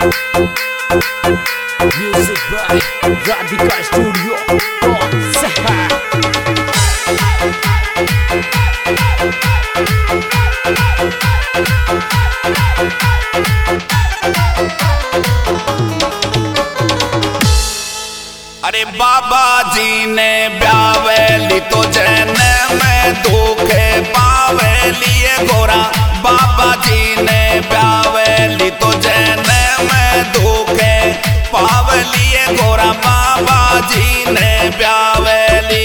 Music by Radhika Studio. अरे बाबा जी ने ब्यावेली तो जैन में दुखे पावेली गोरा। बाबा जी ने ब्यावेली तो जैन में दुखे पावेली गोरा। बाबा जी ने ब्यावेली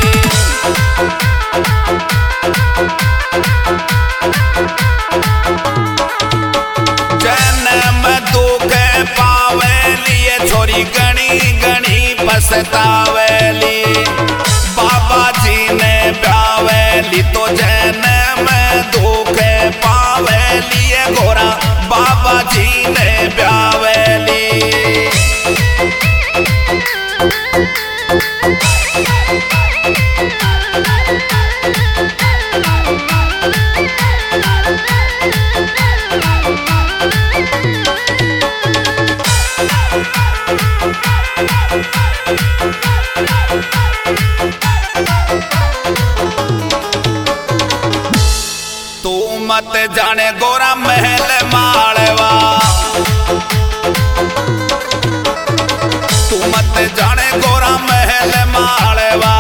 जैन में दुखे पावेली छोरी गणी गणी पछतावेली। बाबा जी ने ब्यावेली तो जैन में दुखे पावेली गोरा। बाबा जी ने ब्यावेली मत जाने गोरा महल मालवा। तू मत जाने गोरा महल मालवा।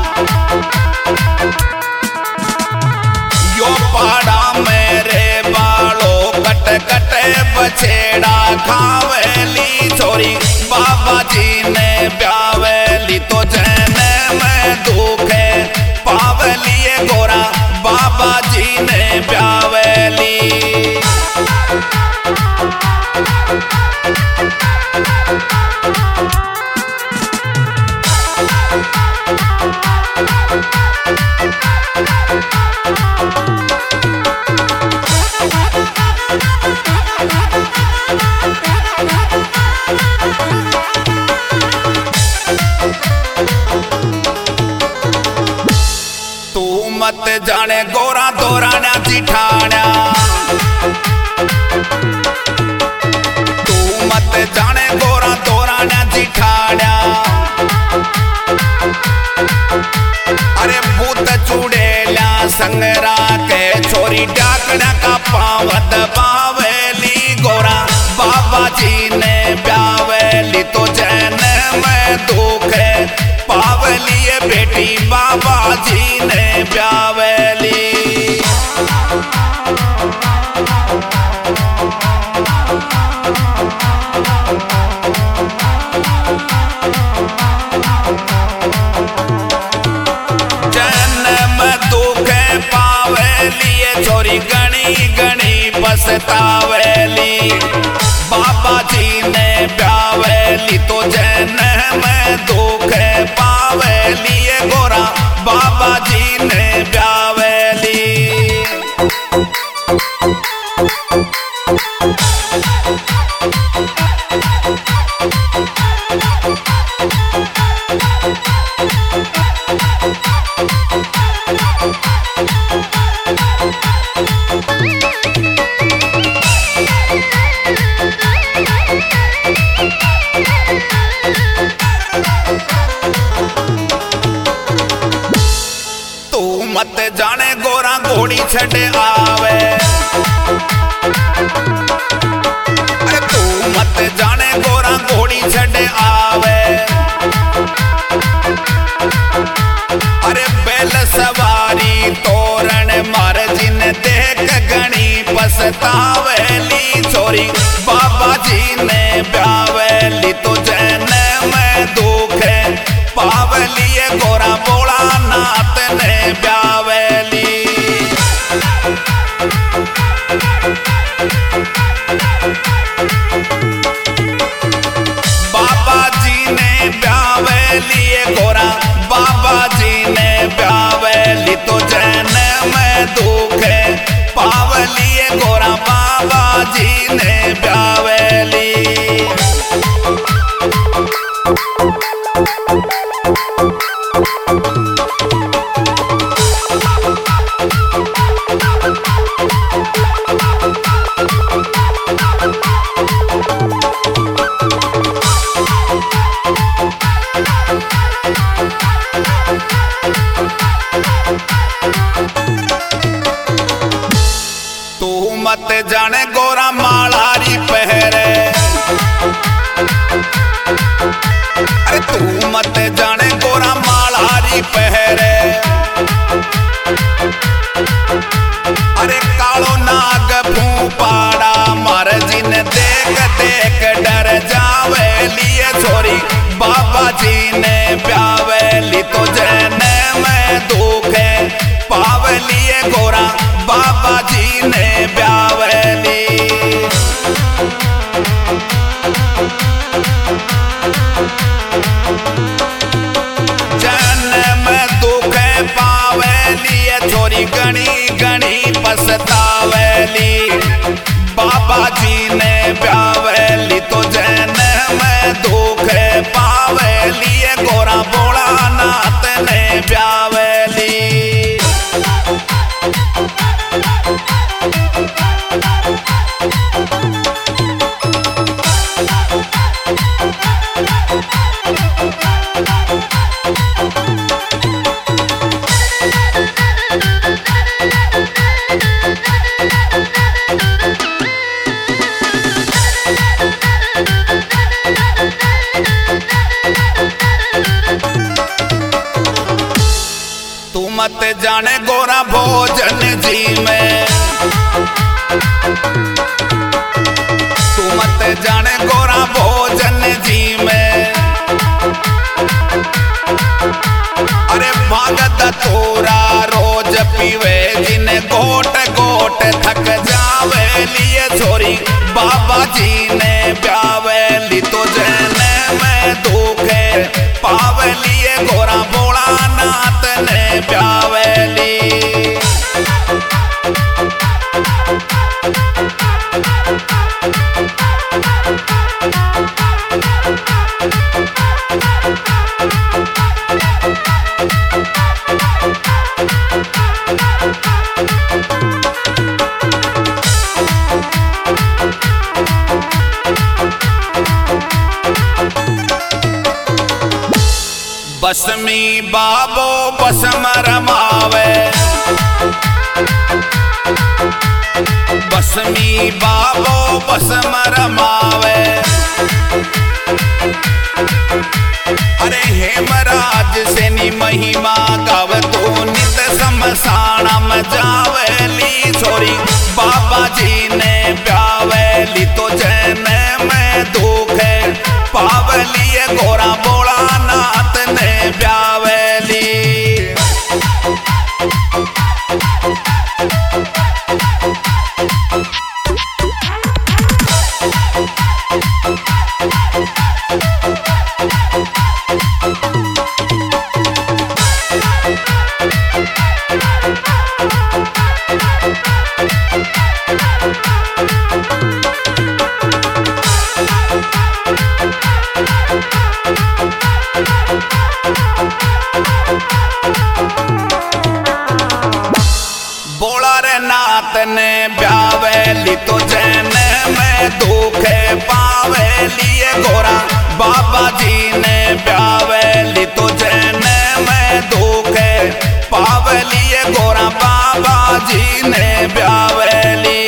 यो पाड़ा मेरे बालों कट कट बछेड़ा खावेली छोरी। बाबा जी ने ब्यावेली तो जैन में दुखे पावेली गोरा। बाबा जी ने ब्यावेली मत जाने गोरा दोराना जिठाना। तू मत जाने गोरा दोराना जिठाना। अरे भूत चुड़ेला संगरा के छोरी डाकना का पावत बावेली गोरा। बाबा जी ने ब्यावेली तो जैन में दुखे पावेली बेटी। बाबा जी ने ब्यावेली जैन में दुखे पावेली छोरी गणी गणी पछतावेली। बाबा जी ने ब्यावेली तो जैन में दुखे पावेली गोरा। बाबा जी ने ब्यावेली मत जाने गोरा घोड़ी छड़े आवे। अरे तू मत जाने गोरा घोड़ी छड़े आवे। अरे बैल सवारी तोरण मार जिन देख गणी पछतावेली छोरी। बाबा जी ने ब्यावेली तो जैन में दुखे पावेली गोरा। बोला नाथ ने ब्यावेली बाबा जी ने ब्यावेली गोरा। बाबा जी ने ब्यावेली तो जैन में दुखे पावेली गोरा। बाबा जी ने ब्यावेली जाने गोरा मालारी पहरे। अरे तू मत जाने गोरा मालारी पहरे। अरे कालो नाग फूपाड़ा मार जिन देख देख डर जावे लिए छोरी बाबा जी ने प्यावेली तो जने में दुखे पावलिए गोरा बाबा जी ने प्यावेली। जने में दुखे पावलिए छोरी गणी गणी पछतावेली बाबा जी ने प्यावेली तो जने में दुखे पावेली गोरा बोला नाथ ने प्यावेली। तू मत जाने गोरा भोजन जी में। तू मत जाने गोरा भोजन जी में। अरे भगत तोरा रोज पीवे जिन गोट गोट थक जावे लिए छोरी बाबा जी ने प्यावेली तो जने में दुखे पावलिए गोरा बोला नाथ ने प्यावेली। बसमी बाबो बसम रमावे। बसमी बाबो बसम रमावे। अरे हेमराज से नी महिमा गाव तो नित समसाणम जावेली छोरी बाबा जी ने प्यावेली तो जने में दुखे पावलिए गोरा बोला नाथ ने प्यावेली। नाथ ने प्यावेली तो जने में दुखे पावेली गोरा बाबा जी ने प्यावेली तो जने में दुखे पावेली गोरा बाबा जी ने प्यावेली।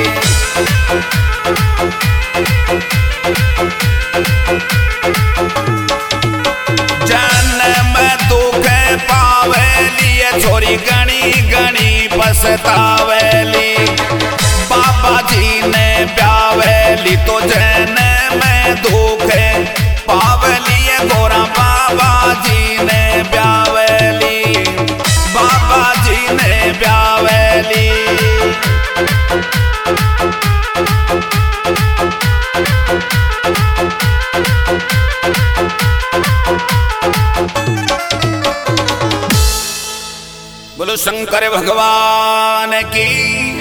जने में दुखे पावेली छोरी गणी गणी पछतावेली बाबा जी ने प्यावेली तो जने में दुखे पावलिए गोरा बाबा जी ने प्यावेली बाबा जी ने प्यावेली। बोलो शंकर भगवान की।